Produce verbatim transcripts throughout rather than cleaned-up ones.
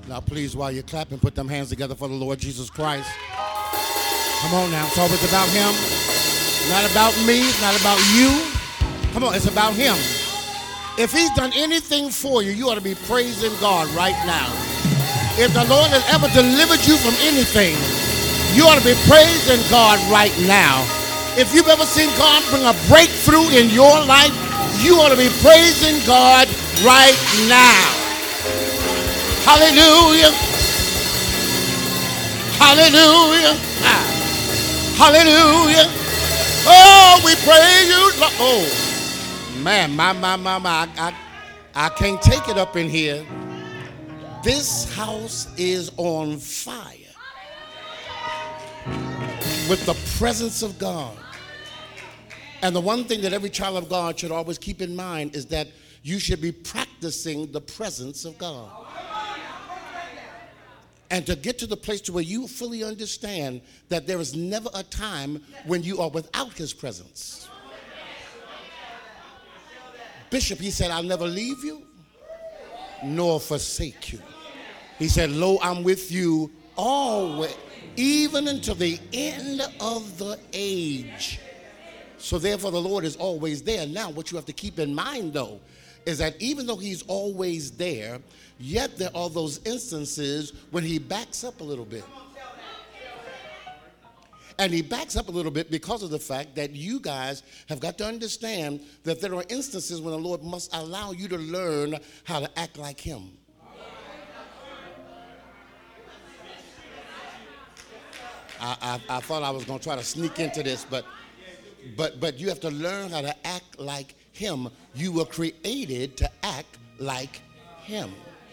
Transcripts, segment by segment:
Now, please, while you're clapping, put them hands together for the Lord Jesus Christ. Come on now. It's always about him. Not about me. It's not about you. Come on. It's about him. If he's done anything for you, you ought to be praising God right now. If the Lord has ever delivered you from anything, you ought to be praising God right now. If you've ever seen God bring a breakthrough in your life, you ought to be praising God right now. Hallelujah. Hallelujah. Ah. Hallelujah. Oh, we praise you. Oh, man, my, my, my, my. I, I, I can't take it up in here. This house is on fire with the presence of God. And the one thing that every child of God should always keep in mind is that you should be practicing the presence of God. And to get to the place to where you fully understand that there is never a time when you are without his presence. Bishop, he said, I'll never leave you nor forsake you. He said, lo, I'm with you always, even until the end of the age. So therefore the Lord is always there. Now what you have to keep in mind though is that even though he's always there, yet there are those instances when he backs up a little bit. And he backs up a little bit because of the fact that you guys have got to understand that there are instances when the Lord must allow you to learn how to act like him. I, I, I thought I was going to try to sneak into this, but but but you have to learn how to act like him. You were created to act like him.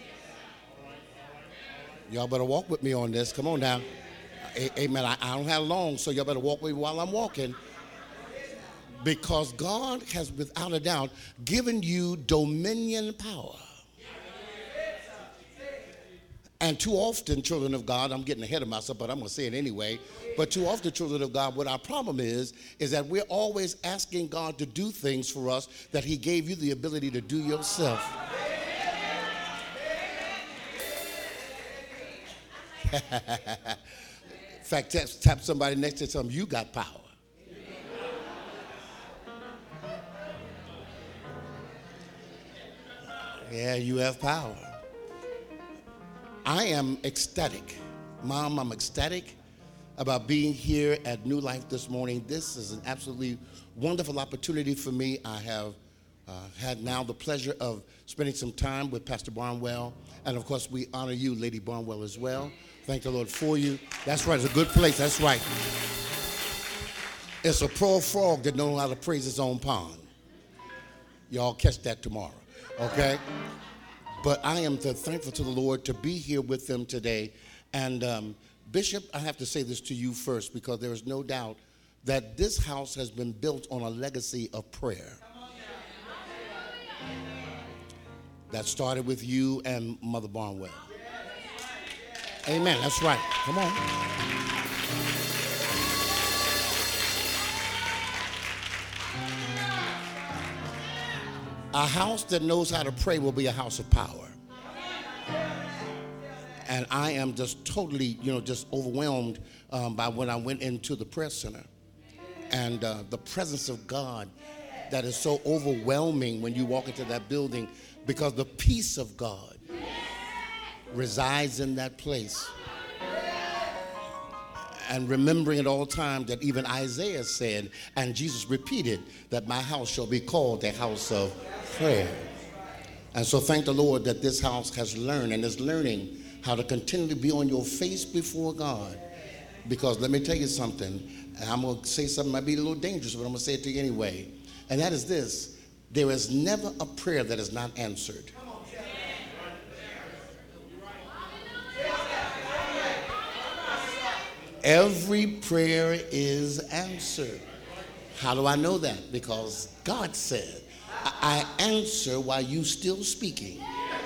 Y'all better walk with me on this. Come on now. Amen. I, I don't have long, so y'all better walk with me while I'm walking. Because God has, without a doubt, given you dominion power. And too often, children of God, I'm getting ahead of myself, but I'm going to say it anyway. But too often, children of God, what our problem is, is that we're always asking God to do things for us that he gave you the ability to do yourself. In fact, tap, tap somebody next to something, you got power. Yeah, you have power. I am ecstatic. Mom, I'm ecstatic about being here at New Life this morning. This is an absolutely wonderful opportunity for me. I have uh, had now the pleasure of spending some time with Pastor Barnwell. And of course, we honor you, Lady Barnwell, as well. Thank the Lord for you. That's right, it's a good place, that's right. It's a pro frog that knows how to praise his own pond. Y'all catch that tomorrow, okay? But I am thankful to the Lord to be here with them today. And um, Bishop, I have to say this to you first because there is no doubt that this house has been built on a legacy of prayer. That started with you and Mother Barnwell. Amen, that's right. Come on. A house that knows how to pray will be a house of power. And I am just totally, you know, just overwhelmed um, by when I went into the prayer center. And uh, the presence of God that is so overwhelming when you walk into that building because the peace of God resides in that place. And remembering at all times that even Isaiah said, and Jesus repeated, that my house shall be called a house of prayer. And so thank the Lord that this house has learned and is learning how to continually be on your face before God. Because let me tell you something, and I'm going to say something that might be a little dangerous, but I'm going to say it to you anyway. And that is this, there is never a prayer that is not answered. Every prayer is answered. How do I know that? Because God said, I answer while you still speaking.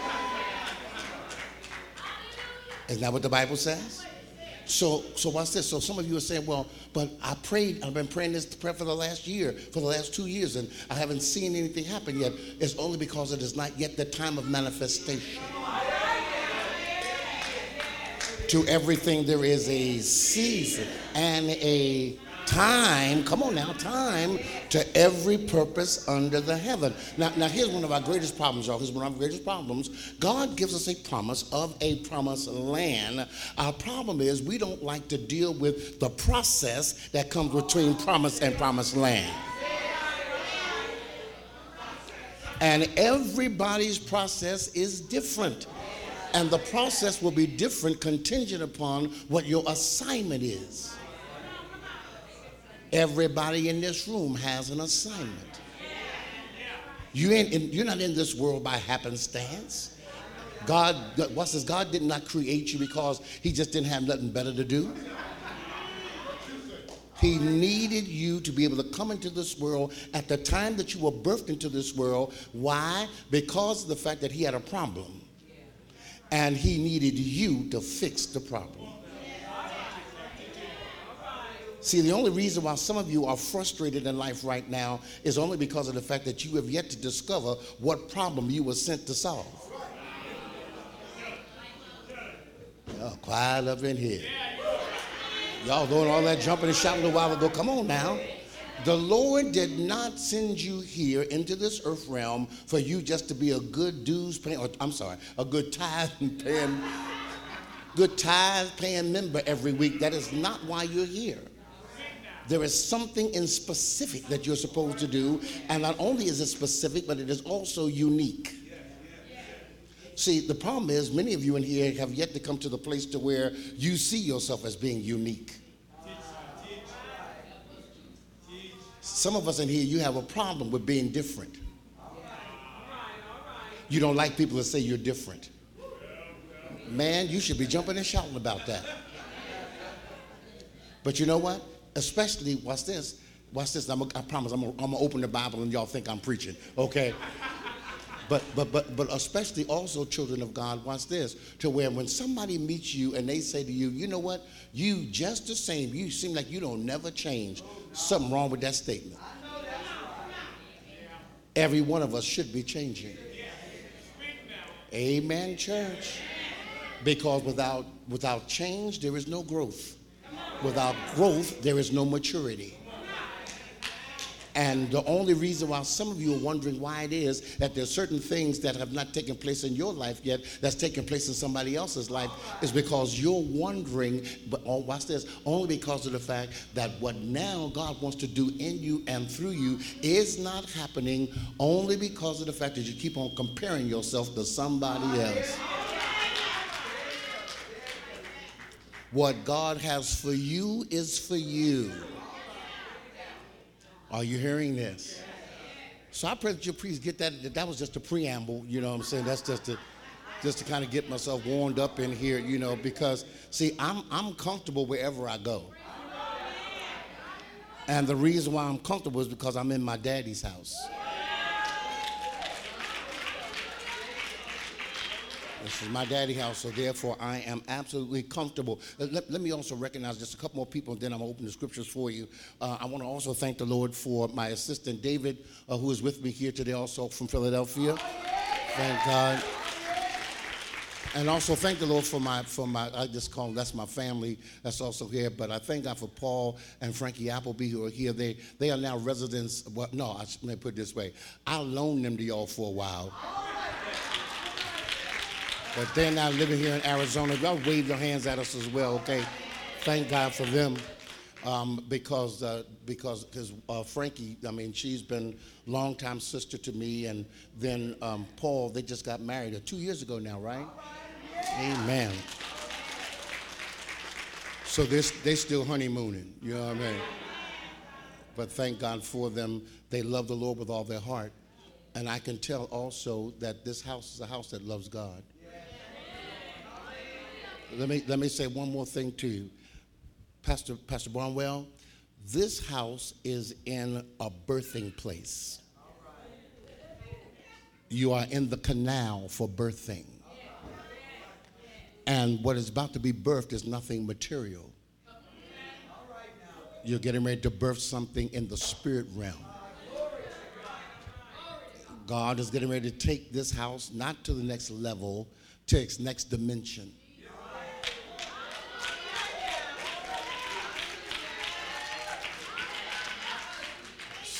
Isn't that what the Bible says? So, so what's this? So some of you are saying, well, but I prayed, I've been praying this prayer for the last year, for the last two years, and I haven't seen anything happen yet. It's only because it is not yet the time of manifestation. To everything there is a season and a time. Come on now, time to every purpose under the heaven. Now, now here's one of our greatest problems, y'all. Here's one of our greatest problems. God gives us a promise of a promised land. Our problem is we don't like to deal with the process that comes between promise and promised land. And everybody's process is different. And the process will be different contingent upon what your assignment is. Everybody in this room has an assignment. You ain't in, you're not in this world by happenstance. God, what says God did not create you because he just didn't have nothing better to do. He needed you to be able to come into this world at the time that you were birthed into this world. Why? Because of the fact that he had a problem. And he needed you to fix the problem. See, the only reason why some of you are frustrated in life right now is only because of the fact that you have yet to discover what problem you were sent to solve. Y'all quiet up in here. Y'all doing all that jumping and shouting a while ago. Come on now. The Lord did not send you here into this earth realm for you just to be a good dues paying, or I'm sorry, a good tithe paying, good tithe paying member every week. That is not why you're here. There is something in specific that you're supposed to do, and not only is it specific, but it is also unique. See, the problem is many of you in here have yet to come to the place to where you see yourself as being unique. Some of us in here, you have a problem with being different. You don't like people to say you're different. Man, you should be jumping and shouting about that. But you know what? Especially, watch this. Watch this. I'm a, I promise I'm going to open the Bible and y'all think I'm preaching, okay? But, but, but, but especially also children of God, watch this. To where when somebody meets you and they say to you, you know what? You just the same. You seem like you don't never change. Something wrong with that statement. Every one of us should be changing. Amen, church. Because without, without change, there is no growth. Without growth, there is no maturity. And the only reason why some of you are wondering why it is that there's certain things that have not taken place in your life yet that's taking place in somebody else's life is because you're wondering, but oh, watch this, only because of the fact that what now God wants to do in you and through you is not happening only because of the fact that you keep on comparing yourself to somebody else. What God has for you is for you. Are you hearing this? So I pray that you please get that. That was just a preamble, you know what I'm saying? That's just to, just to kind of get myself warmed up in here, you know, because, see, I'm, I'm comfortable wherever I go. And the reason why I'm comfortable is because I'm in my daddy's house. This is my daddy's house, so therefore I am absolutely comfortable. Let, let me also recognize just a couple more people, and then I'm going to open the scriptures for you. Uh, I want to also thank the Lord for my assistant, David, uh, who is with me here today, also from Philadelphia. Thank God. And also thank the Lord for my, for my, I just call them, that's my family that's also here. But I thank God for Paul and Frankie Appleby who are here. They, they are now residents, well, no, I, let me put it this way. I loaned them to y'all for a while. But they're now living here in Arizona. Y'all wave your hands at us as well, okay? Thank God for them. Um, because uh, because because uh, Frankie, I mean, she's been a longtime sister to me. And then um, Paul, they just got married uh, two years ago now, right? Amen. So they're, they still honeymooning, you know what I mean? But thank God for them. They love the Lord with all their heart. And I can tell also that this house is a house that loves God. Let me, let me say one more thing to you. Pastor, Pastor Barnwell, this house is in a birthing place. You are in the canal for birthing. And what is about to be birthed is nothing material. You're getting ready to birth something in the spirit realm. God is getting ready to take this house not to the next level, to its next dimension.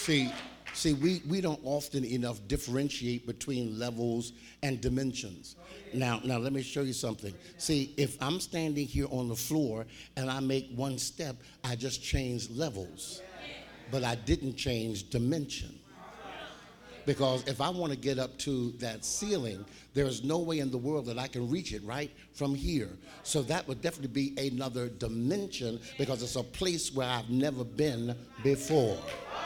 See, see, we, we don't often enough differentiate between levels and dimensions. Now, now let me show you something. See, if I'm standing here on the floor and I make one step, I just changed levels, but I didn't change dimension. Because if I want to get up to that ceiling, there's no way in the world that I can reach it right from here. So that would definitely be another dimension, because it's a place where I've never been before.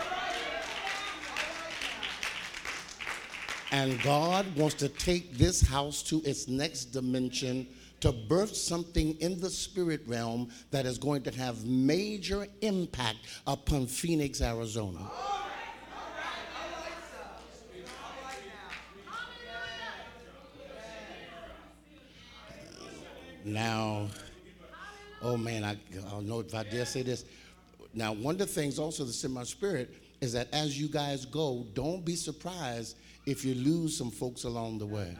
And God wants to take this house to its next dimension, to birth something in the spirit realm that is going to have major impact upon Phoenix, Arizona. Now, oh man, I, I don't know if I dare say this. Now, one of the things also that's in my spirit is that as you guys go, don't be surprised if you lose some folks along the way.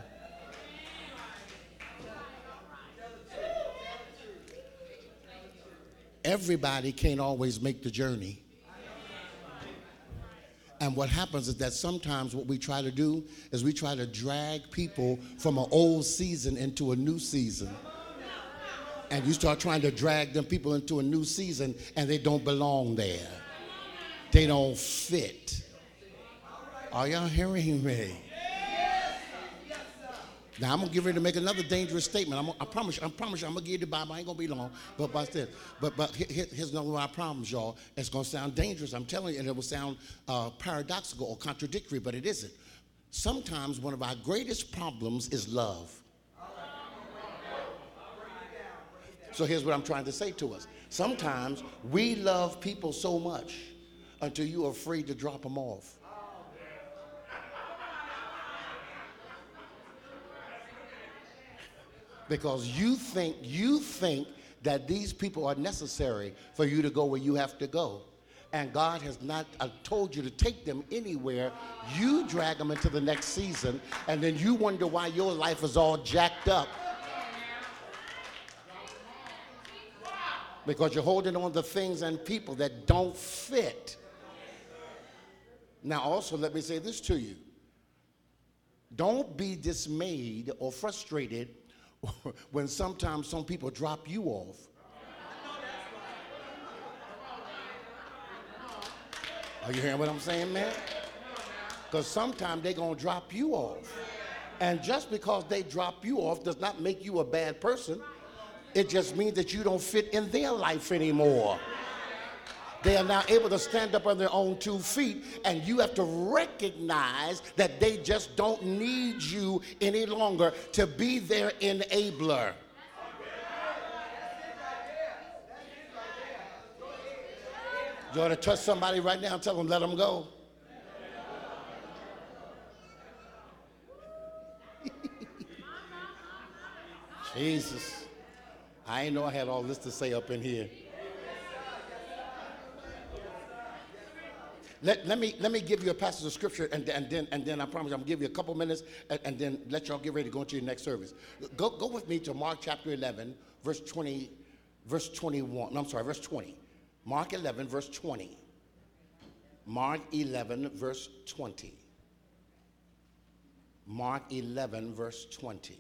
Everybody can't always make the journey. And what happens is that sometimes what we try to do is we try to drag people from an old season into a new season. And you start trying to drag them people into a new season, and they don't belong there. They don't fit. Are y'all hearing me? Now I'm gonna get ready to make another dangerous statement. I'm, I promise you, I promise you, I'm gonna give you the Bible. I ain't gonna be long, but watch this. But but here, here's another one I promise y'all. It's gonna sound dangerous. I'm telling you, and it will sound uh, paradoxical or contradictory, but it isn't. Sometimes one of our greatest problems is love. So here's what I'm trying to say to us. Sometimes we love people so much until you're afraid to drop them off. Because you think, you think that these people are necessary for you to go where you have to go. And God has not uh, told you to take them anywhere. You drag them into the next season, and then you wonder why your life is all jacked up. Because you're holding on to things and people that don't fit. Now also, let me say this to you. Don't be dismayed or frustrated when sometimes some people drop you off. Are you hearing what I'm saying, man? Because sometimes they're going to drop you off. And just because they drop you off does not make you a bad person. It just means that you don't fit in their life anymore. They are now able to stand up on their own two feet, and you have to recognize that they just don't need you any longer to be their enabler. You ought to touch somebody right now and tell them, let them go. Jesus. I ain't know I had all this to say up in here. Let, let me let me give you a passage of scripture, and, and then and then I promise I'm gonna give you a couple minutes, and, and then let y'all get ready to go into your next service. Go go with me to Mark chapter eleven, verse twenty, verse twenty-one. No, I'm sorry, verse twenty. Mark eleven, verse twenty. Mark eleven, verse twenty. Mark eleven, verse twenty.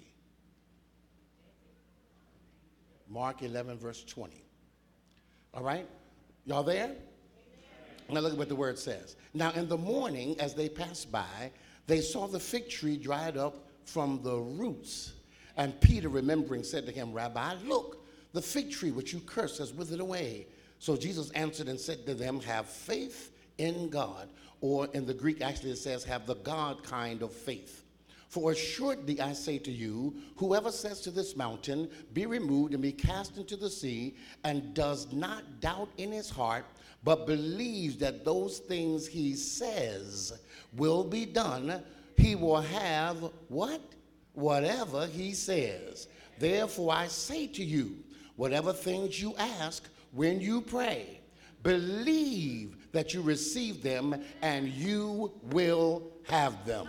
Mark eleven, verse twenty. All right? Y'all there? Now look at what the word says. Now in the morning, as they passed by, they saw the fig tree dried up from the roots. And Peter, remembering, said to him, Rabbi, look, the fig tree which you cursed has withered away. So Jesus answered and said to them, have faith in God. Or in the Greek, actually, it says, have the God kind of faith. For assuredly I say to you, whoever says to this mountain, be removed and be cast into the sea, and does not doubt in his heart, but believes that those things he says will be done, he will have what? Whatever he says. Therefore I say to you, whatever things you ask when you pray, believe that you receive them and you will have them.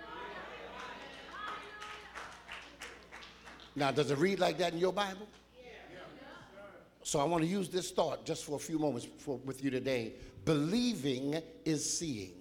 Now, does it read like that in your Bible? So I want to use this thought just for a few moments for, with you today. Believing is seeing.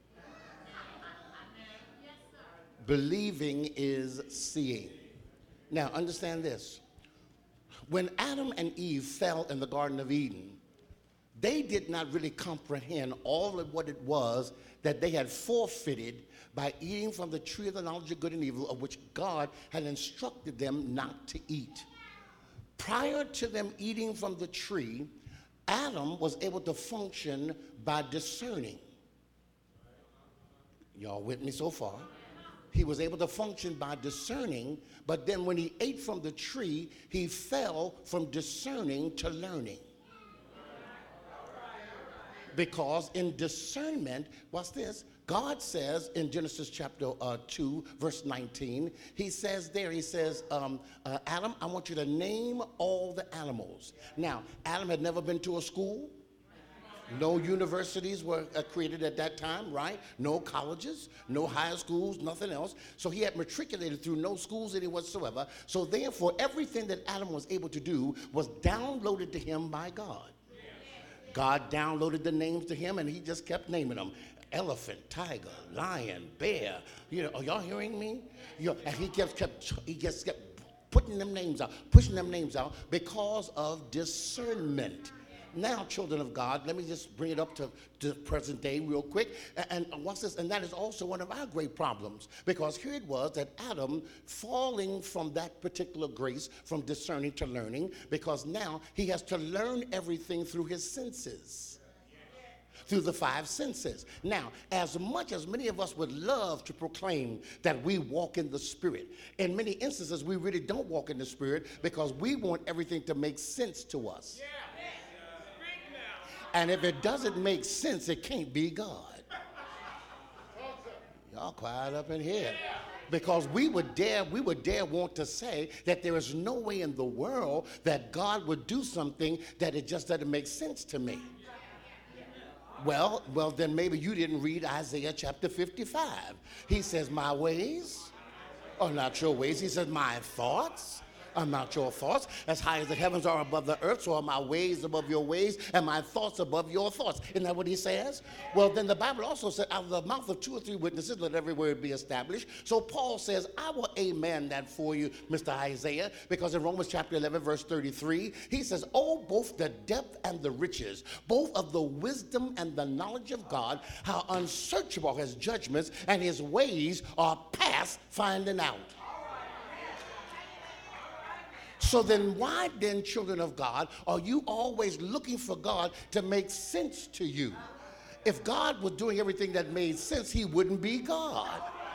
Believing is seeing. Now, understand this. When Adam and Eve fell in the Garden of Eden, they did not really comprehend all of what it was that they had forfeited by eating from the tree of the knowledge of good and evil, of which God had instructed them not to eat. Prior to them eating from the tree, Adam was able to function by discerning. Y'all with me so far? He was able to function by discerning, but then when he ate from the tree, he fell from discerning to learning. Because in discernment, watch this, God says in Genesis chapter uh, two, verse nineteen, he says there, he says, um, uh, Adam, I want you to name all the animals. Now, Adam had never been to a school. No universities were uh, created at that time, right? No colleges, no high schools, nothing else. So he had matriculated through no schools any whatsoever. So therefore, everything that Adam was able to do was downloaded to him by God. God downloaded the names to him, and he just kept naming them. Elephant, tiger, lion, bear. You know, are y'all hearing me? You know, and he kept, kept, he just kept putting them names out, pushing them names out because of discernment. Now, children of God, let me just bring it up to, to present day real quick. And, and what's this? And that is also one of our great problems, because here it was that Adam falling from that particular grace, from discerning to learning, because now he has to learn everything through his senses, through the five senses. Now, as much as many of us would love to proclaim that we walk in the Spirit, in many instances we really don't walk in the Spirit because we want everything to make sense to us. Yeah. And if it doesn't make sense, it can't be God. Y'all quiet up in here. Because we would dare, we would dare want to say that there is no way in the world that God would do something that it just doesn't make sense to me. Well, well, then maybe you didn't read Isaiah chapter fifty-five. He says, my ways are not your ways. He says, my thoughts are not your thoughts. As high as the heavens are above the earth, so are my ways above your ways, and my thoughts above your thoughts. Isn't that what he says? Well, then the Bible also said, out of the mouth of two or three witnesses, let every word be established. So Paul says, I will amen that for you, Mister Isaiah, because in Romans chapter eleven, verse thirty-three, he says, oh, both the depth and the riches, both of the wisdom and the knowledge of God, how unsearchable his judgments and his ways are past finding out. So then why then, children of God, are you always looking for God to make sense to you? If God was doing everything that made sense, he wouldn't be God.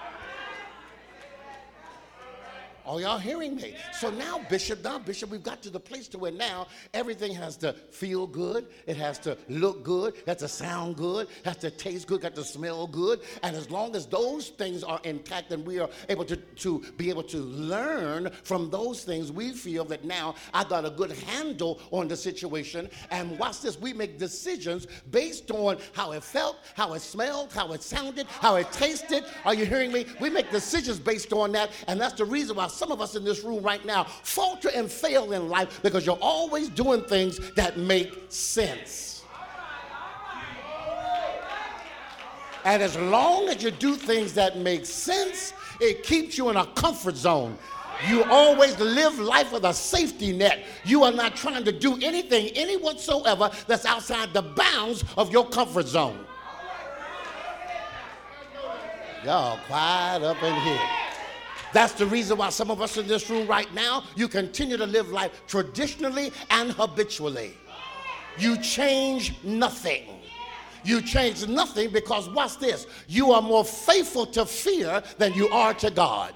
Are y'all hearing me? So now, Bishop, now, Bishop, we've got to the place to where now everything has to feel good. It has to look good. It has to sound good. It has to taste good. Got to smell good. And as long as those things are intact and we are able to, to be able to learn from those things, we feel that now I got a good handle on the situation. And watch this, we make decisions based on how it felt, how it smelled, how it sounded, how it tasted. Are you hearing me? We make decisions based on that. And that's the reason why some of us in this room right now falter and fail in life, because you're always doing things that make sense. And as long as you do things that make sense, it keeps you in a comfort zone. You always live life with a safety net. You are not trying to do anything, any whatsoever, that's outside the bounds of your comfort zone. Y'all quiet up in here. That's the reason why some of us in this room right now, you continue to live life traditionally and habitually. You change nothing. You change nothing because, watch this, you are more faithful to fear than you are to God.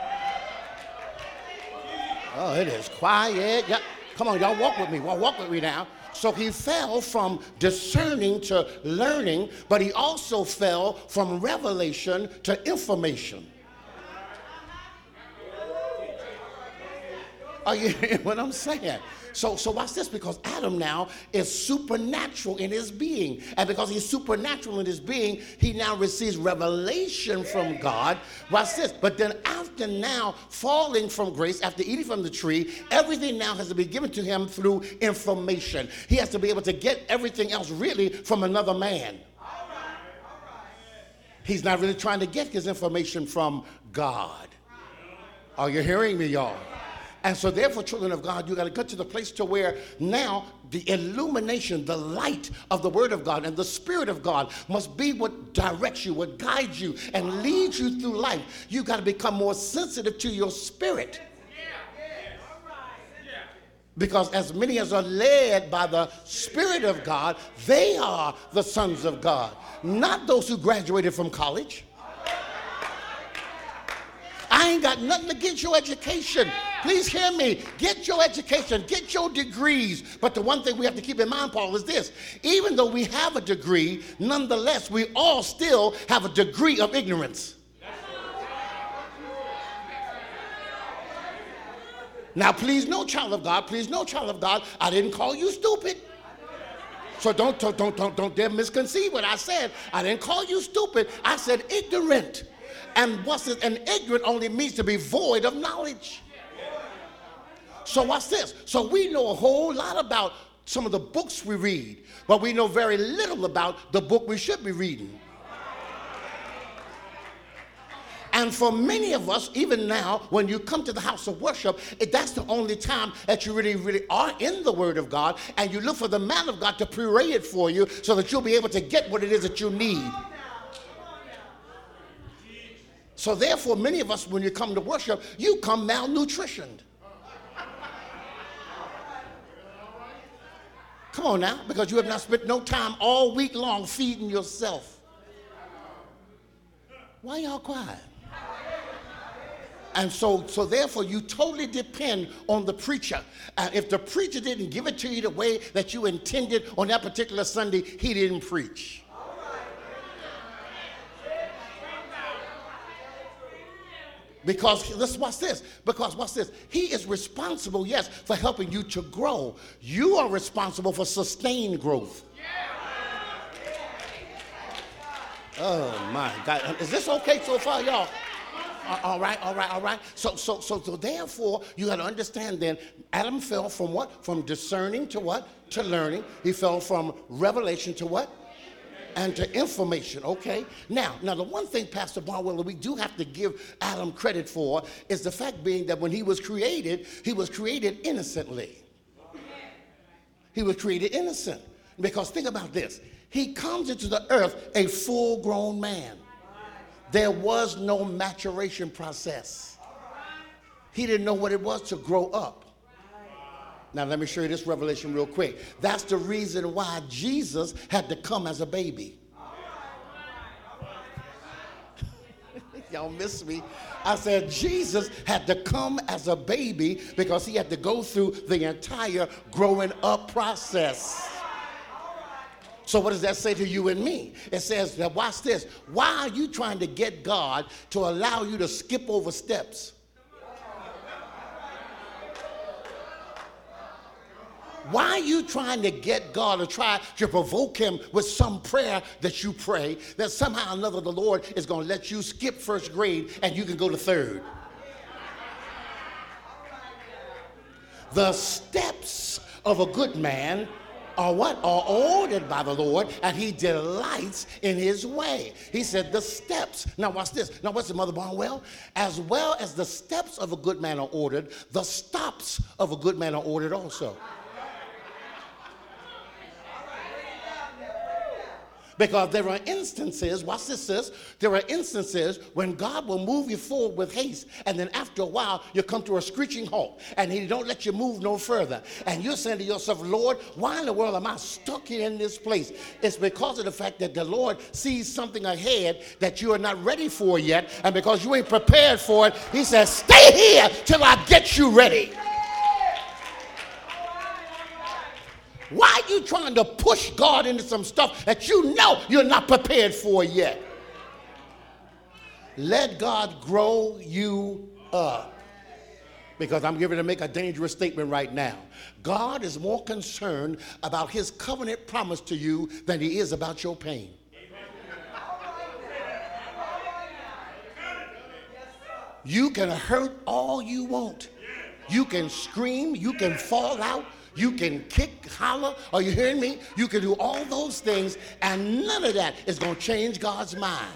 Oh, it is quiet. Yeah. Come on, y'all walk with me. Well, walk with me now. So he fell from discerning to learning, but he also fell from revelation to information. Are you hearing what I'm saying? So, so watch this, because Adam now is supernatural in his being. And because he's supernatural in his being, he now receives revelation from God. Watch this. But then after now falling from grace, after eating from the tree, everything now has to be given to him through information. He has to be able to get everything else really from another man. He's not really trying to get his information from God. Are you hearing me, y'all? And so therefore, children of God, you got to get to the place to where now the illumination, the light of the Word of God and the Spirit of God must be what directs you, what guides you and leads you through life. You got to become more sensitive to your spirit. Because as many as are led by the Spirit of God, they are the sons of God, not those who graduated from college. I ain't got nothing against your education. Please hear me. Get your education. Get your degrees. But the one thing we have to keep in mind, Paul, is this. Even though we have a degree, nonetheless, we all still have a degree of ignorance. Now, please know, child of God, please know, child of God, I didn't call you stupid. So don't, don't, don't, don't, don't dare misconceive what I said. I didn't call you stupid. I said ignorant. And what's it? And ignorant only means to be void of knowledge. So what's this? So we know a whole lot about some of the books we read, but we know very little about the book we should be reading. And for many of us, even now, when you come to the house of worship, that's the only time that you really, really are in the Word of God, and you look for the man of God to pray it for you so that you'll be able to get what it is that you need. So therefore, many of us, when you come to worship, you come malnutritioned. Come on now, because you have not spent no time all week long feeding yourself. Why y'all quiet? And so, so therefore, you totally depend on the preacher. Uh, if the preacher didn't give it to you the way that you intended on that particular Sunday, he didn't preach. Because let's watch this. Because watch this. He is responsible, yes, for helping you to grow. You are responsible for sustained growth. Oh my God! Is this okay so far, y'all? All right, all right, all right. So, so, so, so therefore, you got to understand. Then Adam fell from what? From discerning to what? To learning. He fell from revelation to what? And to information, okay? Now, now the one thing, Pastor Barnwell, we do have to give Adam credit for is the fact being that when he was created, he was created innocently. He was created innocent. Because think about this. He comes into the earth a full-grown man. There was no maturation process. He didn't know what it was to grow up. Now, let me show you this revelation real quick. That's the reason why Jesus had to come as a baby. Y'all miss me. I said Jesus had to come as a baby because he had to go through the entire growing up process. So what does that say to you and me? It says that, watch this. Why are you trying to get God to allow you to skip over steps? Why are you trying to get God or try to provoke him with some prayer that you pray that somehow or another the Lord is going to let you skip first grade and you can go to third? The steps of a good man are what? Are ordered by the Lord, and he delights in his way. He said the steps. Now watch this. Now what's the Mother Barnwell? As well as the steps of a good man are ordered, the stops of a good man are ordered also. Because there are instances, watch this, sis, there are instances when God will move you forward with haste, and then after a while, you come to a screeching halt, and he don't let you move no further. And you're saying to yourself, Lord, why in the world am I stuck here in this place? It's because of the fact that the Lord sees something ahead that you are not ready for yet, and because you ain't prepared for it, he says, stay here till I get you ready. Why are you trying to push God into some stuff that you know you're not prepared for yet? Let God grow you up. Because I'm getting to make a dangerous statement right now. God is more concerned about his covenant promise to you than he is about your pain. You can hurt all you want. You can scream, you can fall out, you can kick, holler. Are you hearing me? You can do all those things, and none of that is going to change God's mind.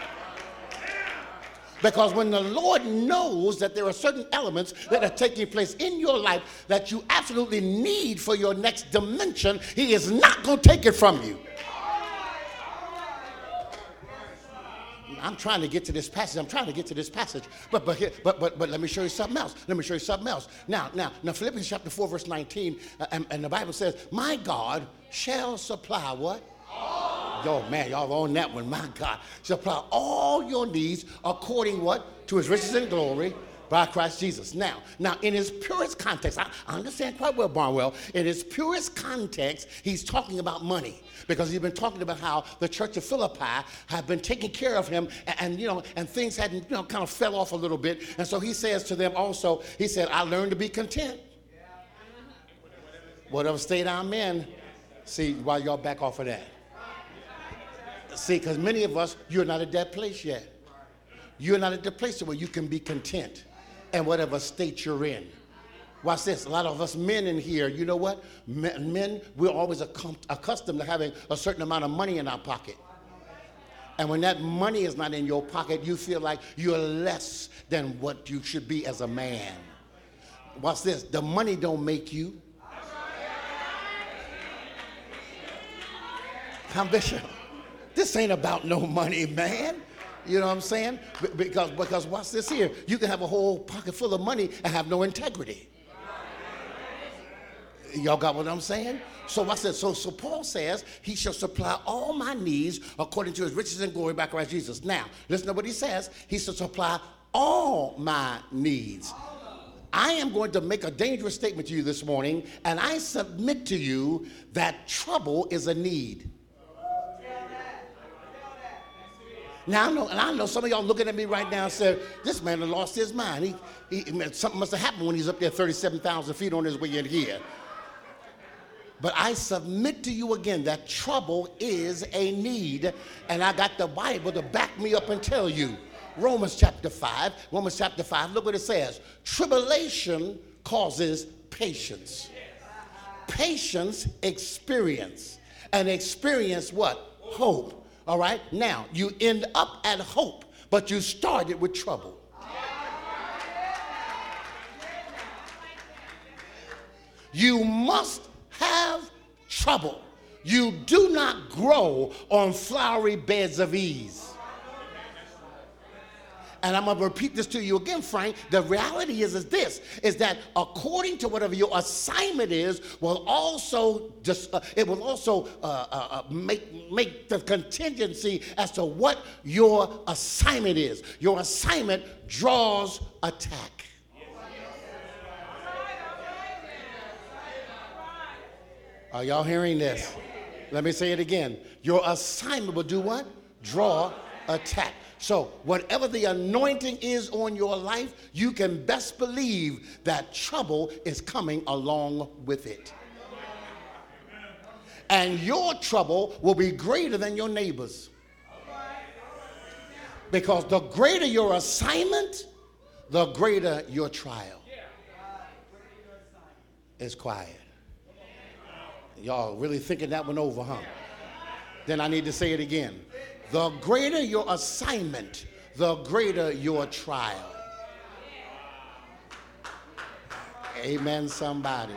Because when the Lord knows that there are certain elements that are taking place in your life that you absolutely need for your next dimension, he is not going to take it from you. I'm trying to get to this passage. I'm trying to get to this passage. But but here, but but but let me show you something else. Let me show you something else. Now, now, now Philippians chapter four, verse nineteen, uh, and, and the Bible says, my God shall supply what? Yo, man, y'all on that one. My God, supply all your needs according what? To his riches and glory by Christ Jesus. Now, now, in his purest context, I, I understand quite well, Barnwell. In his purest context, he's talking about money, because he's been talking about how the church of Philippi have been taking care of him, and, and you know, and things hadn't, you know, kind of fell off a little bit. And so he says to them also, he said, I learned to be content. Whatever state I'm in. See, while y'all back off of that. See, because many of us, you're not at that place yet. You're not at the place where you can be content in whatever state you're in. Watch this. A lot of us men in here, you know what? Men, men we're always accustomed to having a certain amount of money in our pocket. And when that money is not in your pocket, you feel like you're less than what you should be as a man. Watch this. The money don't make you. Come, Bishop. This ain't about no money, man. You know what I'm saying? Because, because watch this here. You can have a whole pocket full of money and have no integrity. Y'all got what I'm saying? So watch this. So, so Paul says, he shall supply all my needs according to his riches and glory by Christ Jesus. Now, listen to what he says. He shall supply all my needs. I am going to make a dangerous statement to you this morning, and I submit to you that trouble is a need. Now, I know, and I know some of y'all looking at me right now and said, this man has lost his mind. He, he, something must have happened when he's up there thirty-seven thousand feet on his way in here. But I submit to you again that trouble is a need, and I got the Bible to back me up and tell you. Romans chapter five, Romans chapter five, look what it says. Tribulation causes patience. Patience, experience. And experience what? Hope. All right, now you end up at hope, but you started with trouble. You must have trouble. You do not grow on flowery beds of ease. And I'm going to repeat this to you again, Frank. The reality is, is this, is that according to whatever your assignment is, will also just, uh, it will also uh, uh, make, make the contingency as to what your assignment is. Your assignment draws attack. Are y'all hearing this? Let me say it again. Your assignment will do what? Draw attack. So whatever the anointing is on your life, you can best believe that trouble is coming along with it. And your trouble will be greater than your neighbor's. Because the greater your assignment, the greater your trial. It's quiet. Y'all really thinking that one over, huh? Then I need to say it again. The greater your assignment, the greater your trial. Amen, somebody.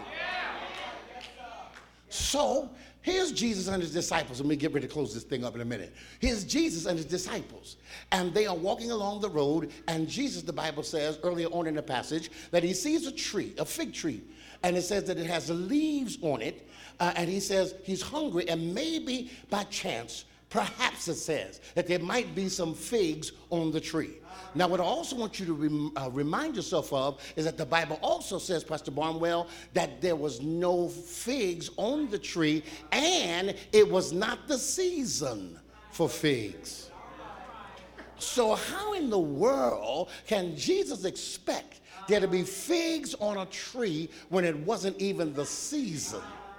So, here's Jesus and his disciples. Let me get ready to close this thing up in a minute. Here's Jesus and his disciples. And they are walking along the road. And Jesus, the Bible says, earlier on in the passage, that he sees a tree, a fig tree. And it says that it has leaves on it. Uh, and he says he's hungry. And maybe by chance, perhaps it says that there might be some figs on the tree. Now, what I also want you to rem, uh, remind yourself of is that the Bible also says, Pastor Barnwell, that there was no figs on the tree, and it was not the season for figs. So how in the world can Jesus expect there to be figs on a tree when it wasn't even the season.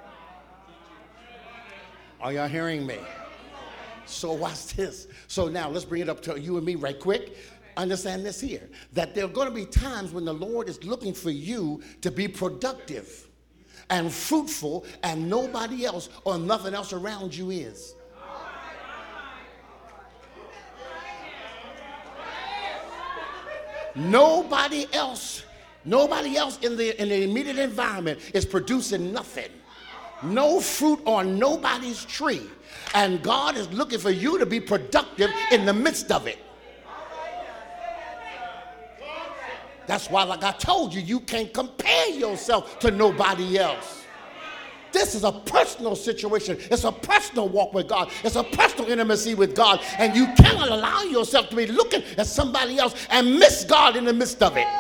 Are y'all hearing me? So watch this. So now let's bring it up to you and me right quick. Understand this here, that there are going to be times when the Lord is looking for you to be productive and fruitful, and nobody else or nothing else around you is. Nobody else, nobody else in the in the immediate environment is producing nothing. No fruit on nobody's tree. And God is looking for you to be productive in the midst of it. That's why, like I told you, you can't compare yourself to nobody else. This is a personal situation. It's a personal walk with God. It's a personal intimacy with God. And you cannot allow yourself to be looking at somebody else and miss God in the midst of it.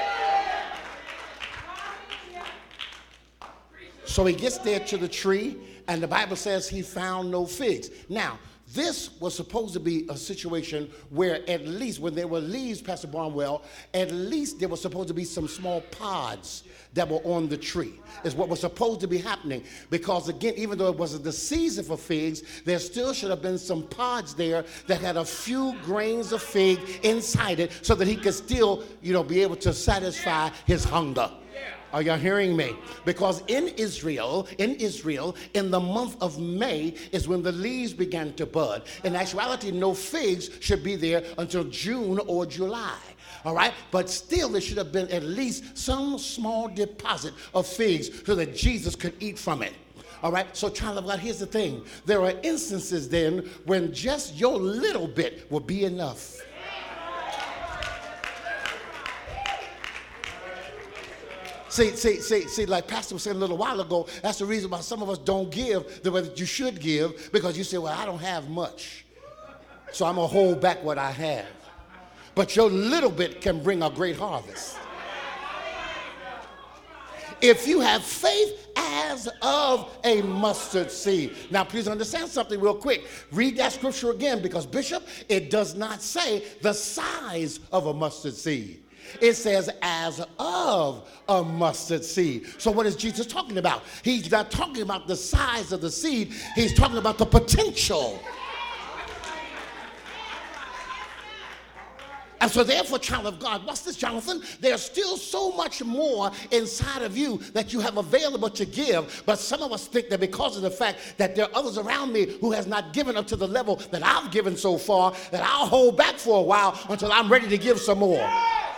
So he gets there to the tree, and the Bible says he found no figs. Now, this was supposed to be a situation where at least when there were leaves, Pastor Barnwell, at least there was supposed to be some small pods that were on the tree, is what was supposed to be happening. Because again, even though it wasn't the season for figs, there still should have been some pods there that had a few grains of fig inside it so that he could still, you know, be able to satisfy his hunger. Are y'all hearing me? Because in Israel, in Israel, in the month of May is when the leaves began to bud. In actuality, no figs should be there until June or July. All right? But still, there should have been at least some small deposit of figs so that Jesus could eat from it. All right? So, child of God, here's the thing. There are instances then when just your little bit will be enough. See, see, see, see, like Pastor was saying a little while ago, that's the reason why some of us don't give the way that you should give, because you say, well, I don't have much, so I'm going to hold back what I have. But your little bit can bring a great harvest. If you have faith as of a mustard seed. Now, please understand something real quick. Read that scripture again, because, Bishop, it does not say the size of a mustard seed. It says as of a mustard seed. So what is Jesus talking about? He's not talking about the size of the seed. He's talking about the potential. And so therefore, child of God, what's this, Jonathan? There's still so much more inside of you that you have available to give. But some of us think that because of the fact that there are others around me who has not given up to the level that I've given so far, that I'll hold back for a while until I'm ready to give some more.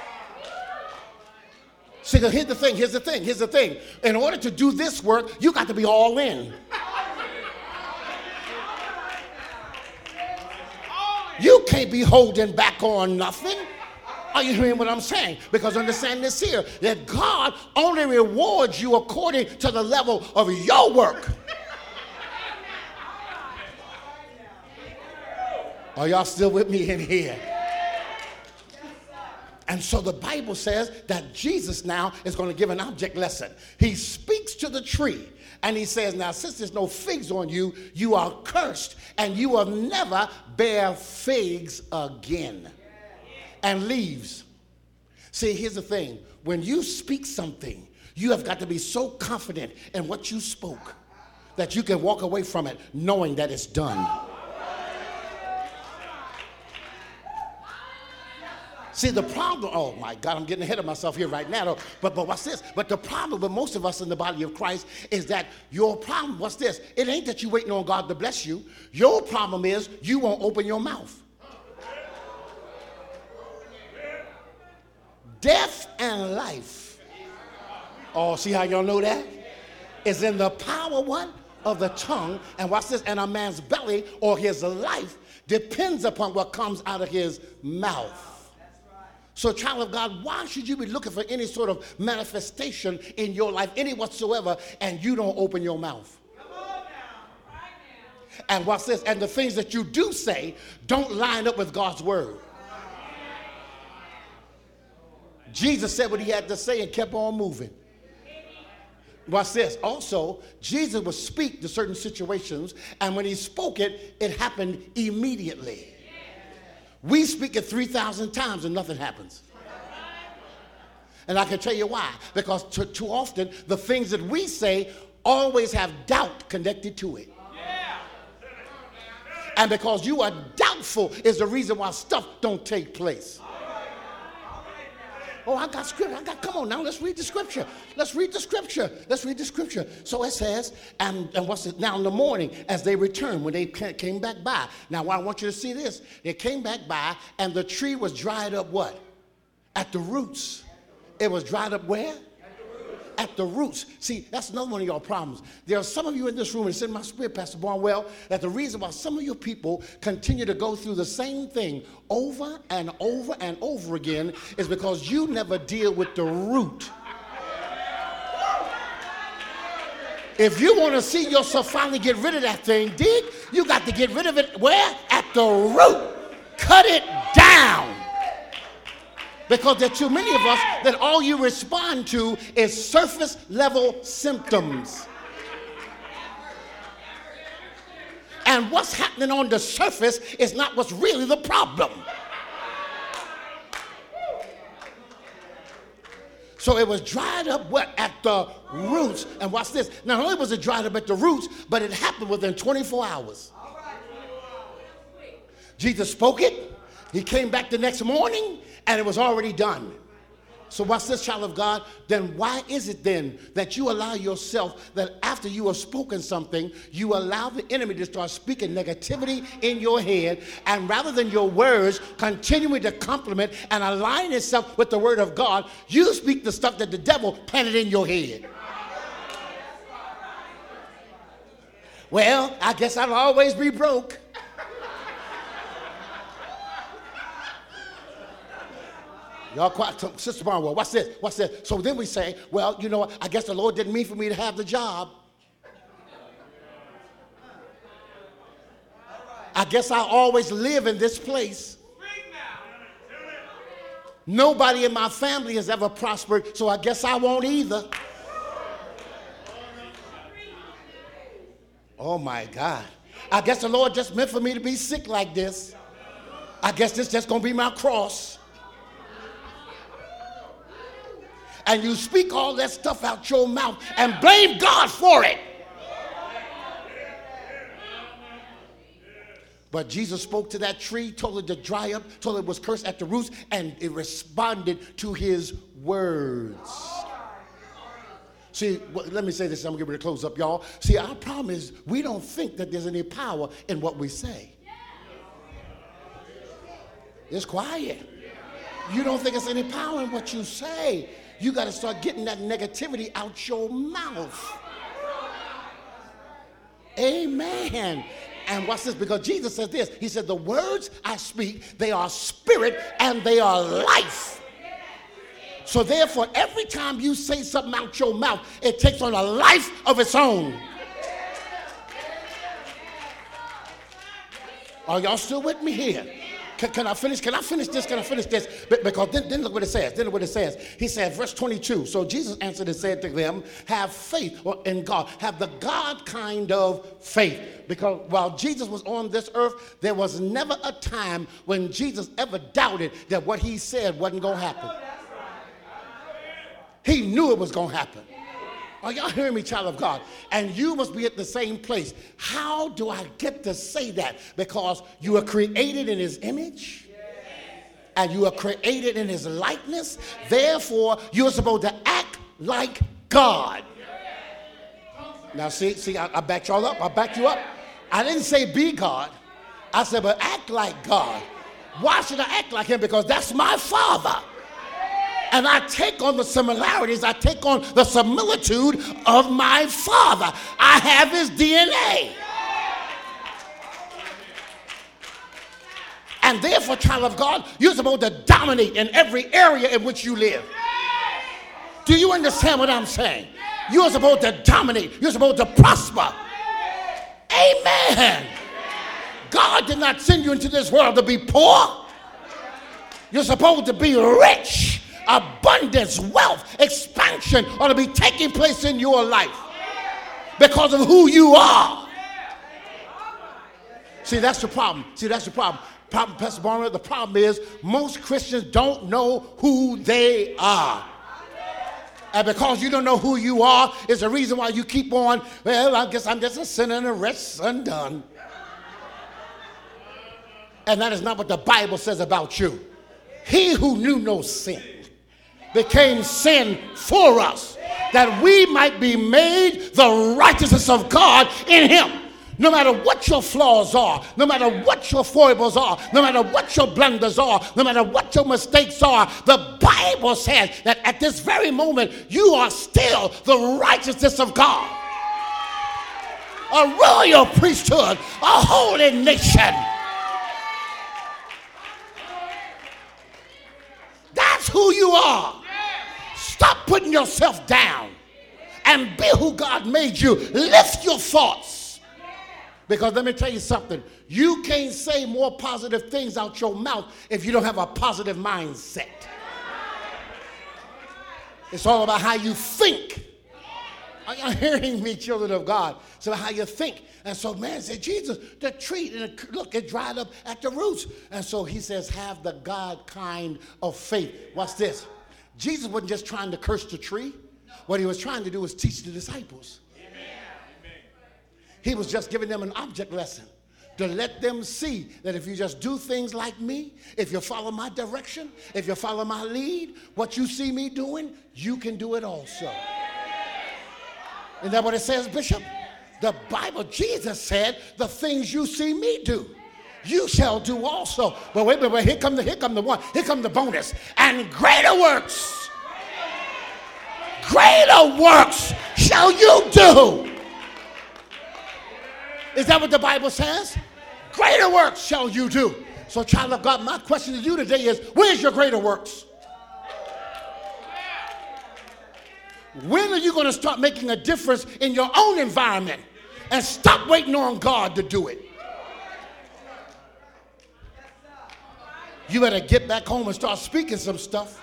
See, here's the thing, here's the thing, here's the thing. In order to do this work, you got to be all in. You can't be holding back on nothing. Are you hearing what I'm saying? Because understand this here, that God only rewards you according to the level of your work. Are y'all still with me in here? And so the Bible says that Jesus now is going to give an object lesson. He speaks to the tree and he says, now since there's no figs on you, you are cursed and you will never bear figs again. And leaves. See, here's the thing. When you speak something, you have got to be so confident in what you spoke that you can walk away from it knowing that it's done. See, the problem, oh my God, I'm getting ahead of myself here right now, though. But, but what's this? But the problem with most of us in the body of Christ is that your problem, what's this? It ain't that you're waiting on God to bless you. Your problem is you won't open your mouth. Death and life. Oh, see how y'all know that? Is in the power, what? Of the tongue. And watch this, and a man's belly or his life depends upon what comes out of his mouth. So, child of God, why should you be looking for any sort of manifestation in your life, any whatsoever, and you don't open your mouth? Come on now. Right now. And watch this, and the things that you do say don't line up with God's word. Jesus said what he had to say and kept on moving. Watch this. Also, Jesus would speak to certain situations, and when he spoke it, it happened immediately. We speak it three thousand times and nothing happens. And I can tell you why. Because too, too often, the things that we say always have doubt connected to it. Yeah. And because you are doubtful is the reason why stuff don't take place. Oh, I got scripture. I got, come on now, let's read the scripture. Let's read the scripture. Let's read the scripture. So it says, and, and what's it? Now in the morning, as they returned, when they came back by. Now I want you to see this. They came back by, and the tree was dried up what? At the roots. It was dried up where? At the roots. See, that's another one of y'all problems. There are some of you in this room, and it's in my spirit, Pastor Barnwell, that the reason why some of you people continue to go through the same thing over and over and over again is because you never deal with the root. If you want to see yourself finally get rid of that thing, dig, you got to get rid of it where? At the root. Cut it down. Because there are too many of us that all you respond to is surface level symptoms. And what's happening on the surface is not what's really the problem. So it was dried up what? At the roots. And watch this. Not only was it dried up at the roots, but it happened within twenty-four hours. Jesus spoke it. He came back the next morning, and it was already done. So what's this, child of God? Then why is it then that you allow yourself, that after you have spoken something, you allow the enemy to start speaking negativity in your head, and rather than your words continuing to complement and align itself with the word of God, you speak the stuff that the devil planted in your head. Well, I guess I'll always be broke. Y'all quiet, Sister Barnwell, what's this? What's this? So then we say, well, you know what? I guess the Lord didn't mean for me to have the job. I guess I'll always live in this place. Nobody in my family has ever prospered, so I guess I won't either. Oh my God. I guess the Lord just meant for me to be sick like this. I guess this just gonna be my cross. And you speak all that stuff out your mouth and blame God for it. But Jesus spoke to that tree, told it to dry up, told it was cursed at the roots, and it responded to his words. See, well, let me say this, I'm going to get ready to close up, y'all. See, our problem is we don't think that there's any power in what we say. It's quiet. You don't think there's any power in what you say. You got to start getting that negativity out your mouth. Amen. And watch this, because Jesus says this. He said, the words I speak, they are spirit and they are life. So therefore, every time you say something out your mouth, it takes on a life of its own. Are y'all still with me here? Can, can I finish? Can I finish this? Can I finish this? But, because then, then look what it says. Then look what it says. He said, verse twenty-two. So Jesus answered and said to them, have faith in God. Have the God kind of faith. Because while Jesus was on this earth, there was never a time when Jesus ever doubted that what he said wasn't going to happen. He knew it was going to happen. Are y'all hearing me, child of God? And you must be at the same place. How do I get to say that? Because you are created in his image. And you are created in his likeness. Therefore, you're supposed to act like God. Now, see, see, I, I backed y'all up. I backed you up. I didn't say be God. I said, but act like God. Why should I act like him? Because that's my Father. And I take on the similarities, I take on the similitude of my Father. I have his D N A. And therefore, child of God, you're supposed to dominate in every area in which you live. Do you understand what I'm saying? You're supposed to dominate. You're supposed to prosper. Amen. God did not send you into this world to be poor. You're supposed to be rich. Abundance, wealth, expansion ought to be taking place in your life because of who you are. See, that's the problem. See, that's the problem. Problem, Pastor Barnwell, the problem is most Christians don't know who they are. And because you don't know who you are is the reason why you keep on, well, I guess I'm just a sinner and the rest undone. And that is not what the Bible says about you. He who knew no sin became sin for us, that we might be made the righteousness of God in him. No matter what your flaws are, no matter what your foibles are, no matter what your blunders are, no matter what your mistakes are, the Bible says that at this very moment you are still the righteousness of God. A royal priesthood, a holy nation. That's who you are. Stop putting yourself down and be who God made you. Lift your thoughts. Because let me tell you something. You can't say more positive things out your mouth if you don't have a positive mindset. It's all about how you think. Are you hearing me, children of God? It's about how you think. And so man said, Jesus, the tree, and it, look, it dried up at the roots. And so he says, have the God kind of faith. What's this? Jesus wasn't just trying to curse the tree. What he was trying to do was teach the disciples. He was just giving them an object lesson to let them see that if you just do things like me, if you follow my direction, if you follow my lead, what you see me doing, you can do it also. Isn't that what it says, Bishop? The Bible, Jesus said, the things you see me do, you shall do also. But wait a minute, here come the, here come the one, here come the bonus. And greater works, greater works shall you do. Is that what the Bible says? Greater works shall you do. So, child of God, my question to you today is, where's your greater works? When are you going to start making a difference in your own environment and stop waiting on God to do it? You better get back home and start speaking some stuff.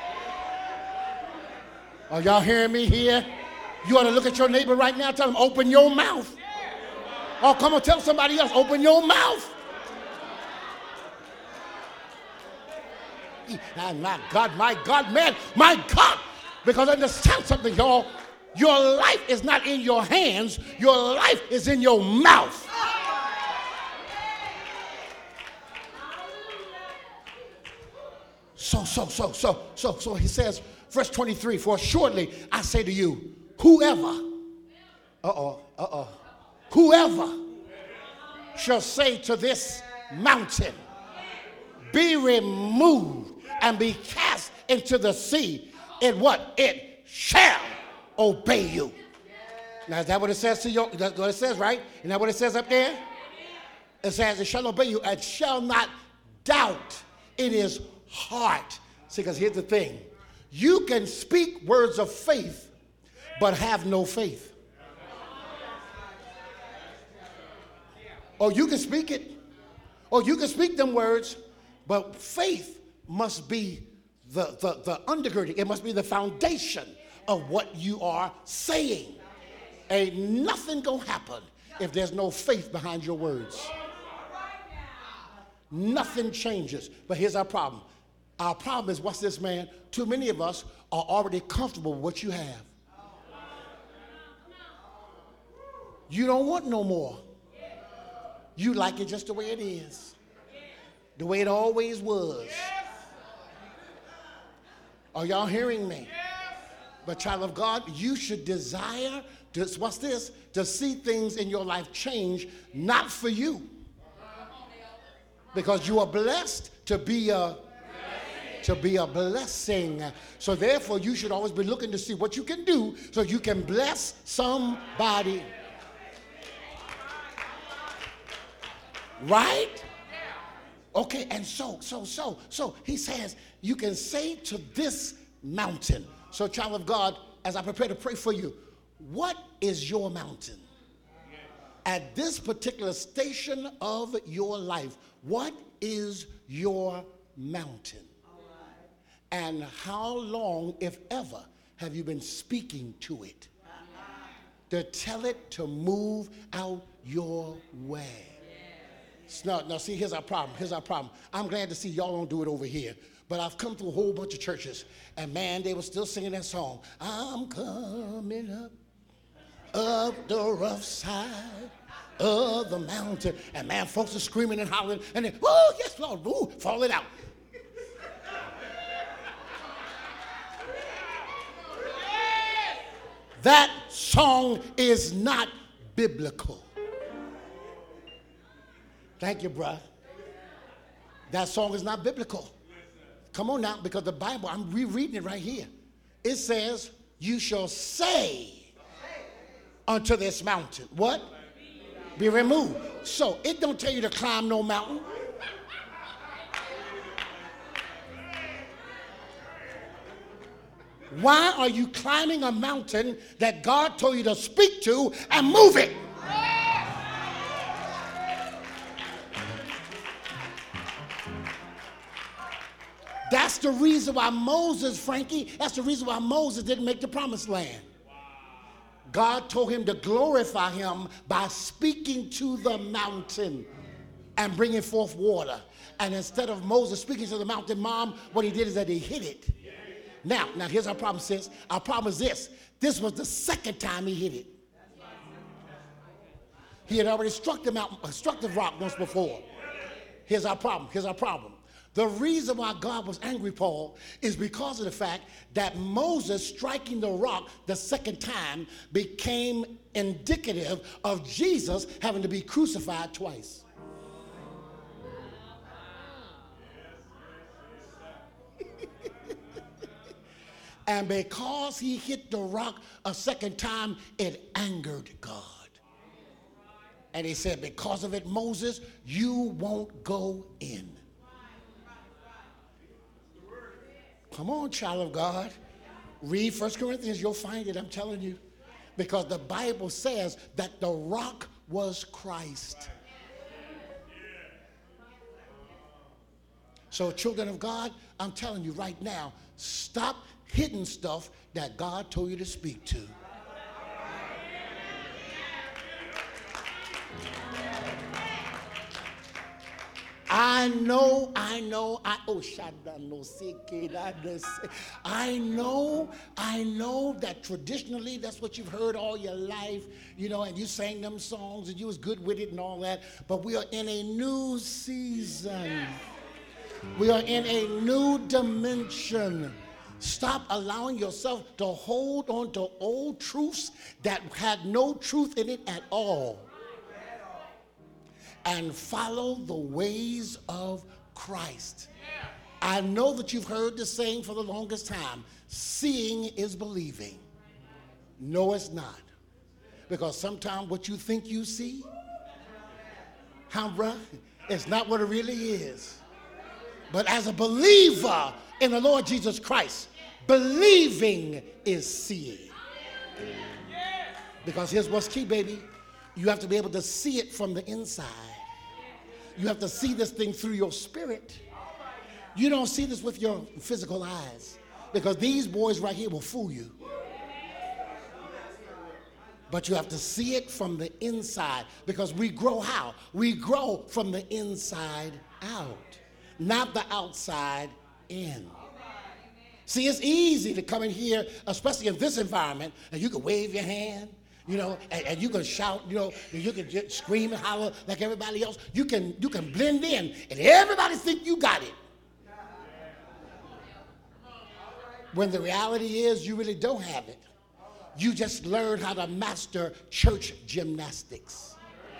Are y'all hearing me here? You ought to look at your neighbor right now and tell them, open your mouth. Oh, come on, tell somebody else, open your mouth. My God, my God, man, my God. Because understand something, y'all. Your life is not in your hands. Your life is in your mouth. So, so, so, so, so, so he says, verse twenty-three, for surely I say to you, whoever, uh-oh, uh-oh, whoever shall say to this mountain, be removed and be cast into the sea, it what? It shall obey you. Now, is that what it says to you? That's what it says, right? Isn't that what it says up there? It says, it shall obey you and shall not doubt in his heart. See, because here's the thing. You can speak words of faith, but have no faith. Or you can speak it. Or you can speak them words, but faith must be the, the, the undergirding. It must be the foundation of what you are saying. Ain't nothing gonna happen if there's no faith behind your words. Nothing changes. But here's our problem. Our problem is, what's this, man? Too many of us are already comfortable with what you have. You don't want no more. You like it just the way it is. The way it always was. Are y'all hearing me? But child of God, you should desire to, what's this? To see things in your life change, not for you. Because you are blessed to be a to be a blessing. So therefore, you should always be looking to see what you can do so you can bless somebody. Right? Okay, and so, so, so, so he says, you can say to this mountain. So, child of God, as I prepare to pray for you, what is your mountain? At this particular station of your life, what is your mountain? And how long, if ever, have you been speaking to it to tell it to move out your way? No, no, see, here's our problem. Here's our problem. I'm glad to see y'all don't do it over here. But I've come through a whole bunch of churches, and man, they were still singing that song. I'm coming up, up the rough side of the mountain. And man, folks are screaming and hollering, and then, oh, yes, Lord, ooh, falling out. That song is not biblical. Thank you, bruh. That song is not biblical. Come on now, because the Bible, I'm rereading it right here. It says, you shall say unto this mountain, what? Be removed. So it don't tell you to climb no mountain. Why are you climbing a mountain that God told you to speak to and move it? That's the reason why Moses, Frankie, that's the reason why Moses didn't make the promised land. God told him to glorify him by speaking to the mountain and bringing forth water. And instead of Moses speaking to the mountain, Mom, what he did is that he hit it. Now, now here's our problem, sis. Our problem is this. This was the second time he hit it. He had already struck the mountain, struck the rock once before. Here's our problem. Here's our problem. The reason why God was angry, Paul, is because of the fact that Moses striking the rock the second time became indicative of Jesus having to be crucified twice. And because he hit the rock a second time, it angered God. And he said, because of it, Moses, you won't go in. Come on, child of God. Read First Corinthians, you'll find it, I'm telling you. Because the Bible says that the rock was Christ. So, children of God, I'm telling you right now, stop hitting stuff that God told you to speak to. I know, I know, I oh I know, I know that traditionally that's what you've heard all your life, you know, and you sang them songs and you was good with it and all that, but we are in a new season. We are in a new dimension. Stop allowing yourself to hold on to old truths that had no truth in it at all. And follow the ways of Christ. I know that you've heard the saying for the longest time, seeing is believing. No, it's not. Because sometimes what you think you see, huh, bruh, it's not what it really is. But as a believer in the Lord Jesus Christ, believing is seeing. Because here's what's key, baby. You have to be able to see it from the inside. You have to see this thing through your spirit. You don't see this with your physical eyes, because these boys right here will fool you. But you have to see it from the inside, because we grow how? We grow from the inside out, not the outside in. See, it's easy to come in here, especially in this environment, and you can wave your hand, you know, and, and you can shout, you know, and you can just scream and holler like everybody else. You can, you can blend in, and everybody think you got it. When the reality is you really don't have it. You just learned how to master church gymnastics.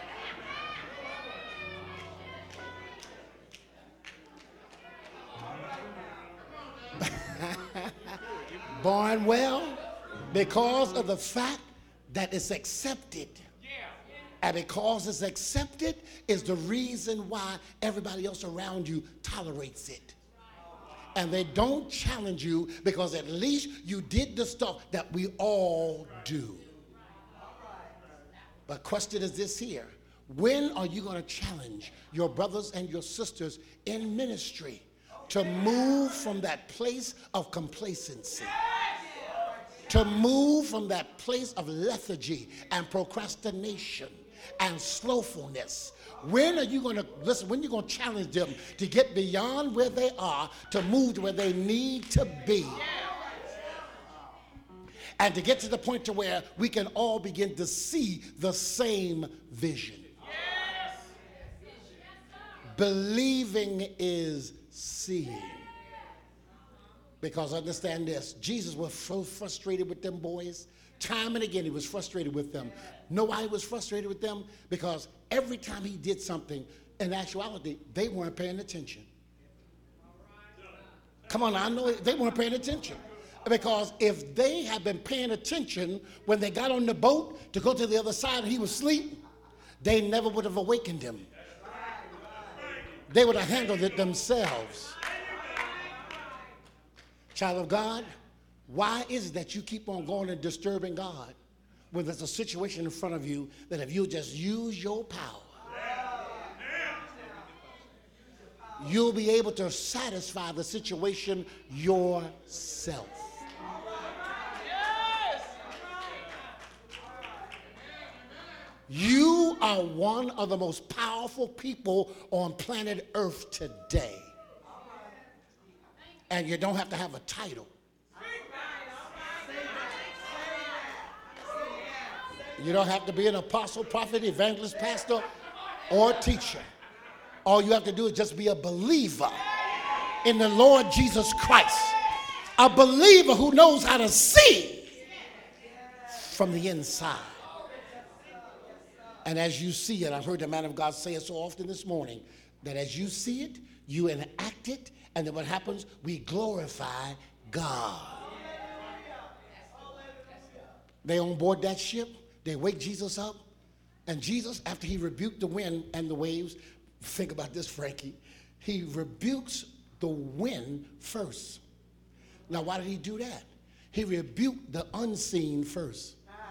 Born well because of the fact that it's accepted. And because it's accepted is the reason why everybody else around you tolerates it. And they don't challenge you because at least you did the stuff that we all do. But question is this here. When are you going to challenge your brothers and your sisters in ministry to move from that place of complacency? To move from that place of lethargy and procrastination and slothfulness. When are you going to, listen, when are you going to challenge them to get beyond where they are, to move to where they need to be? And to get to the point to where we can all begin to see the same vision. Yes. Believing is seeing. Because understand this, Jesus was so frustrated with them boys. Time and again he was frustrated with them. Know why he was frustrated with them? Because every time he did something, in actuality, they weren't paying attention. Come on, I know they weren't paying attention. Because if they had been paying attention when they got on the boat to go to the other side and he was asleep, they never would have awakened him. They would have handled it themselves. Child of God, why is it that you keep on going and disturbing God when there's a situation in front of you that if you just use your power, you'll be able to satisfy the situation yourself? You are one of the most powerful people on planet Earth today. And you don't have to have a title. You don't have to be an apostle, prophet, evangelist, pastor, or teacher. All you have to do is just be a believer in the Lord Jesus Christ. A believer who knows how to see from the inside. And as you see it, I've heard the man of God say it so often this morning, that as you see it, you enact it, and then what happens? We glorify God. They on board that ship, they wake Jesus up, and Jesus, after he rebuked the wind and the waves, think about this, Frankie, he rebukes the wind first. Now, why did he do that? He rebuked the unseen first.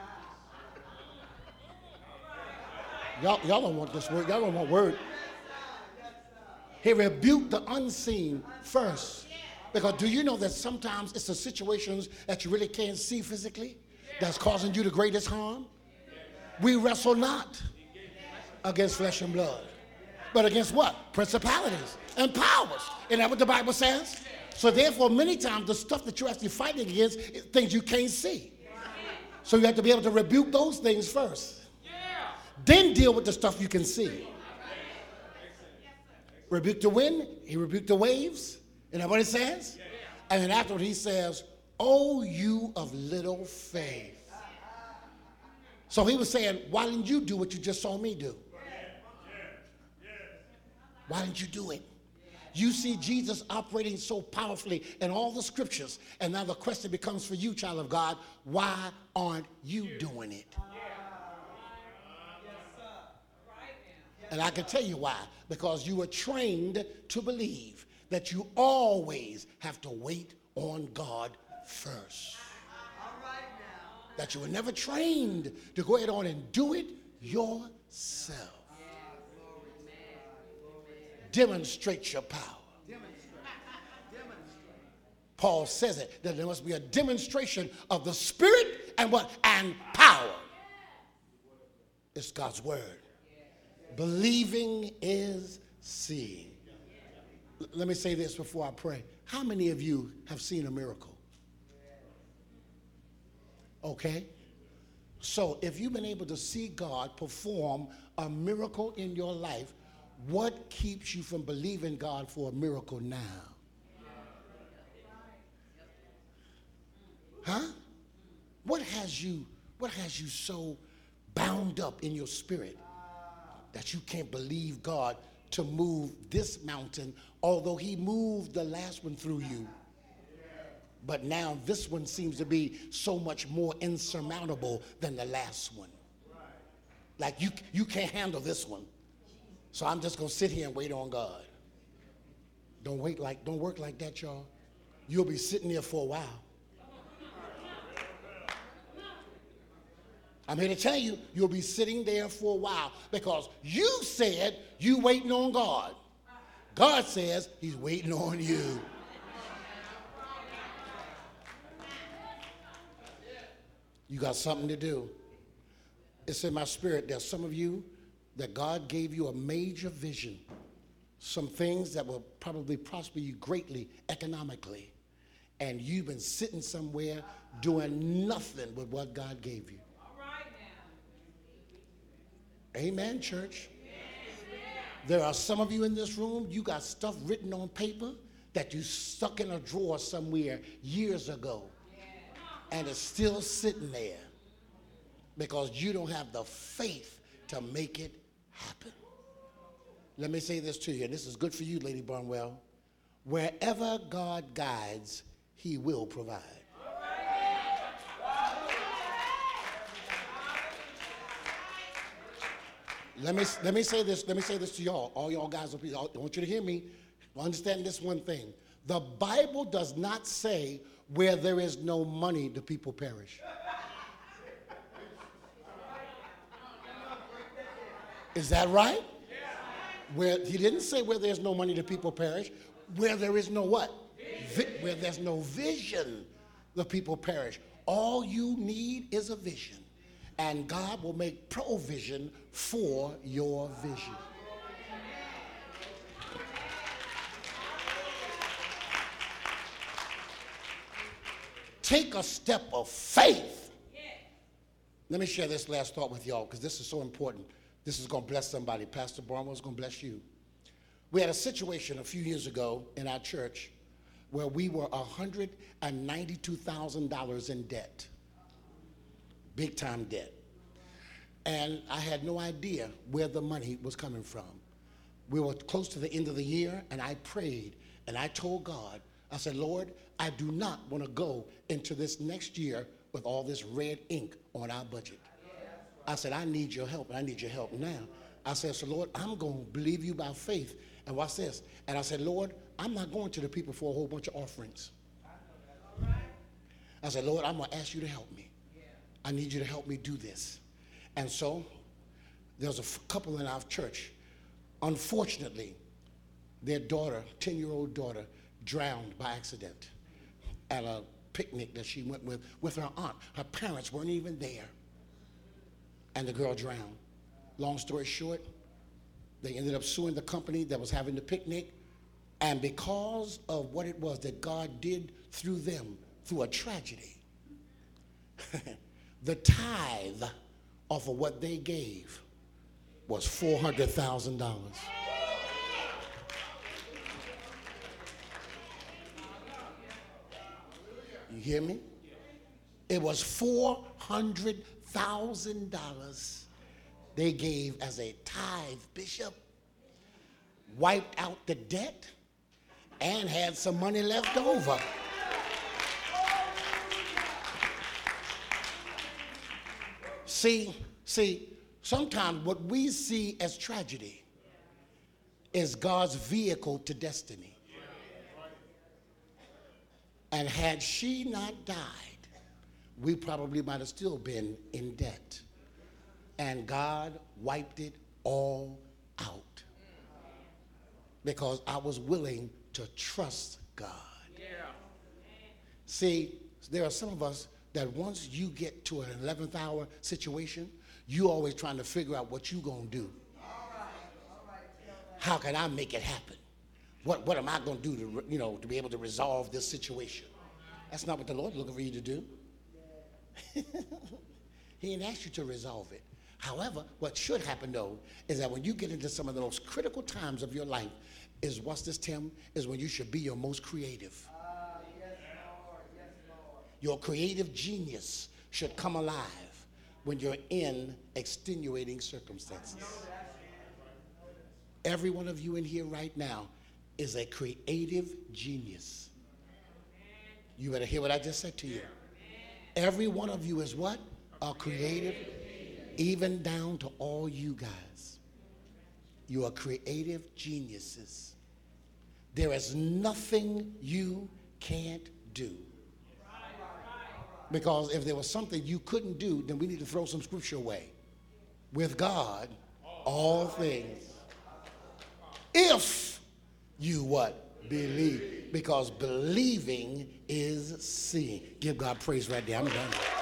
Y'all, y'all don't want this word. Y'all don't want word. He rebuked the unseen first. Because do you know that sometimes it's the situations that you really can't see physically that's causing you the greatest harm? We wrestle not against flesh and blood, but against what? Principalities and powers. Isn't that what the Bible says? So therefore, many times the stuff that you're actually fighting against is things you can't see. So you have to be able to rebuke those things first. Then deal with the stuff you can see. Rebuke the wind, he rebuked the waves. Isn't that what it says? And then afterward he says, "Oh, you of little faith." So he was saying, why didn't you do what you just saw me do? Why didn't you do it? You see Jesus operating so powerfully in all the scriptures. And now the question becomes for you, child of God, why aren't you doing it? And I can tell you why. Because you were trained to believe that you always have to wait on God first. That you were never trained to go ahead on and do it yourself. Demonstrate your power. Paul says it, that there must be a demonstration of the Spirit and what? And power. It's God's word. Believing is seeing. L- let me say this before I pray. How many of you have seen a miracle? Okay? So if you've been able to see God perform a miracle in your life, what keeps you from believing God for a miracle now? Huh? What has you, what has you so bound up in your spirit that you can't believe God to move this mountain, although he moved the last one through you? But now this one seems to be so much more insurmountable than the last one. Like you, you can't handle this one. So I'm just going to sit here and wait on God. Don't wait like, don't work like that, y'all. You'll be sitting there for a while. I'm here to tell you, you'll be sitting there for a while because you said you waiting on God. God says he's waiting on you. You got something to do. It's in my spirit. There's some of you that God gave you a major vision, some things that will probably prosper you greatly economically, and you've been sitting somewhere doing nothing with what God gave you. All right now. Amen, church. There are some of you in this room, you got stuff written on paper that you stuck in a drawer somewhere years ago, and it's still sitting there because you don't have the faith to make it happen. Let me say this to you, and this is good for you, Lady Barnwell. Wherever God guides, he will provide. Let me, let me say this, let me say this to y'all, all y'all guys, I want you to hear me. Understand this one thing. The Bible does not say where there is no money, the people perish. Is that right? Where he didn't say where there's no money, the people perish. Where there is no what? Vi- where there's no vision, the people perish. All you need is a vision, and God will make provision for your vision. Take a step of faith. Let me share this last thought with y'all because this is so important. This is going to bless somebody. Pastor Barnwell is going to bless you. We had a situation a few years ago in our church where we were one hundred ninety-two thousand dollars in debt. Big time debt. And I had no idea where the money was coming from. We were close to the end of the year, and I prayed, and I told God, I said, Lord, I do not want to go into this next year with all this red ink on our budget. I said, I need your help, and I need your help now. I said, so Lord, I'm going to believe you by faith. And watch this. And I said, Lord, I'm not going to the people for a whole bunch of offerings. I said, Lord, I'm going to ask you to help me. I need you to help me do this. And so there was a f- couple in our church. Unfortunately, their daughter, ten-year-old daughter, drowned by accident at a picnic that she went with with her aunt. Her parents weren't even there. And the girl drowned. Long story short, they ended up suing the company that was having the picnic. And because of what it was that God did through them, through a tragedy, the tithe off of what they gave was four hundred thousand dollars. You hear me? It was four hundred thousand dollars they gave as a tithe, Bishop. Wiped out the debt and had some money left over. See, see, sometimes what we see as tragedy is God's vehicle to destiny. And had she not died, we probably might have still been in debt. And God wiped it all out because I was willing to trust God. Yeah. See, there are some of us that once you get to an eleventh hour situation, you always trying to figure out what you gonna do. All right. All right. How can I make it happen? What what am I gonna do to you know to be able to resolve this situation? That's not what the Lord's looking for you to do. He didn't ask you to resolve it. However, what should happen though is that when you get into some of the most critical times of your life, is what's this, Tim? Is when you should be your most creative. Uh, yes, Lord. Yes, Lord. Your creative genius should come alive when you're in extenuating circumstances. Every one of you in here right now is a creative genius. You better hear what I just said to you. Every one of you is what? A creative, even down to all you guys. You are creative geniuses. There is nothing you can't do. Because if there was something you couldn't do, then we need to throw some scripture away. With God, all things. If you what? Believe. Because believing is seeing. Give God praise right there. I'm done.